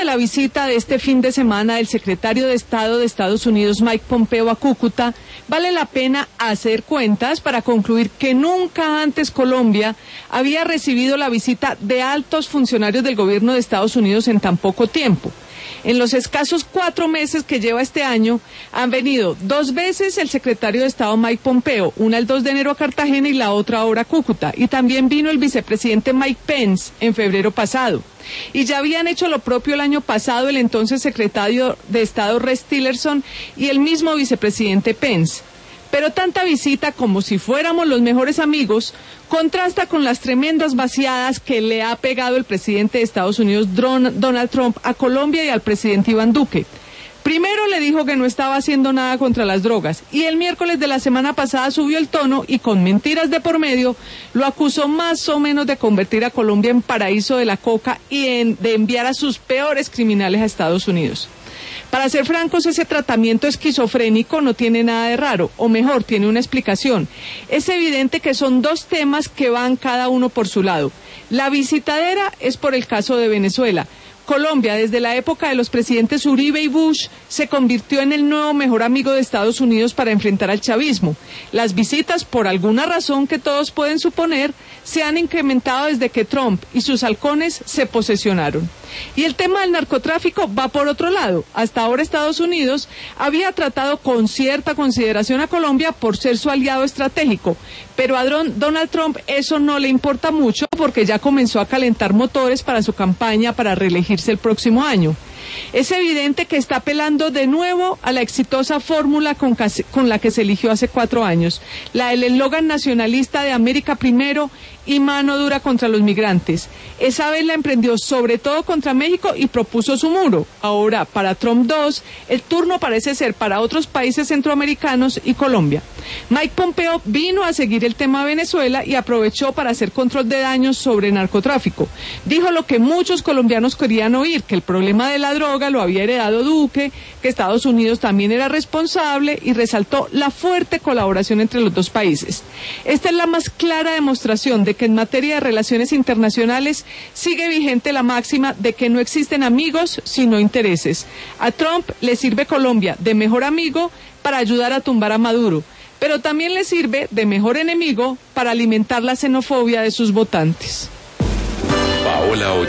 la visita de este fin de semana del secretario de Estado de Estados Unidos, Mike Pompeo, a Cúcuta, vale la pena hacer cuentas para concluir que nunca antes Colombia había recibido la visita de altos funcionarios del gobierno de Estados Unidos en tan poco tiempo. En los escasos 4 meses que lleva este año, han venido 2 veces el secretario de Estado Mike Pompeo, una el 2 de enero a Cartagena y la otra ahora a Cúcuta, y también vino el vicepresidente Mike Pence en febrero pasado. Y ya habían hecho lo propio el año pasado el entonces secretario de Estado Rex Tillerson y el mismo vicepresidente Pence. Pero tanta visita, como si fuéramos los mejores amigos, contrasta con las tremendas vaciadas que le ha pegado el presidente de Estados Unidos, Donald Trump, a Colombia y al presidente Iván Duque. Primero le dijo que no estaba haciendo nada contra las drogas y el miércoles de la semana pasada subió el tono y con mentiras de por medio lo acusó más o menos de convertir a Colombia en paraíso de la coca y de enviar a sus peores criminales a Estados Unidos. Para ser francos, ese tratamiento esquizofrénico no tiene nada de raro, o mejor, tiene una explicación. Es evidente que son 2 temas que van cada uno por su lado. La visitadera es por el caso de Venezuela. Colombia, desde la época de los presidentes Uribe y Bush, se convirtió en el nuevo mejor amigo de Estados Unidos para enfrentar al chavismo. Las visitas, por alguna razón que todos pueden suponer, se han incrementado desde que Trump y sus halcones se posesionaron. Y el tema del narcotráfico va por otro lado. Hasta ahora Estados Unidos había tratado con cierta consideración a Colombia por ser su aliado estratégico, pero a Donald Trump eso no le importa mucho porque ya comenzó a calentar motores para su campaña para reelegirse el próximo año. Es evidente que está apelando de nuevo a la exitosa fórmula con la que se eligió hace 4 años, la del eslogan nacionalista de América primero y mano dura contra los migrantes. Esa vez la emprendió sobre todo contra México y propuso su muro. Ahora, para Trump 2, el turno parece ser para otros países centroamericanos y Colombia. Mike Pompeo vino a seguir el tema de Venezuela y aprovechó para hacer control de daños sobre narcotráfico. Dijo lo que muchos colombianos querían oír, que el problema de la droga lo había heredado Duque, que Estados Unidos también era responsable y resaltó la fuerte colaboración entre los 2 países. Esta es la más clara demostración de que en materia de relaciones internacionales sigue vigente la máxima de que no existen amigos sino intereses. A Trump le sirve Colombia de mejor amigo para ayudar a tumbar a Maduro, pero también le sirve de mejor enemigo para alimentar la xenofobia de sus votantes.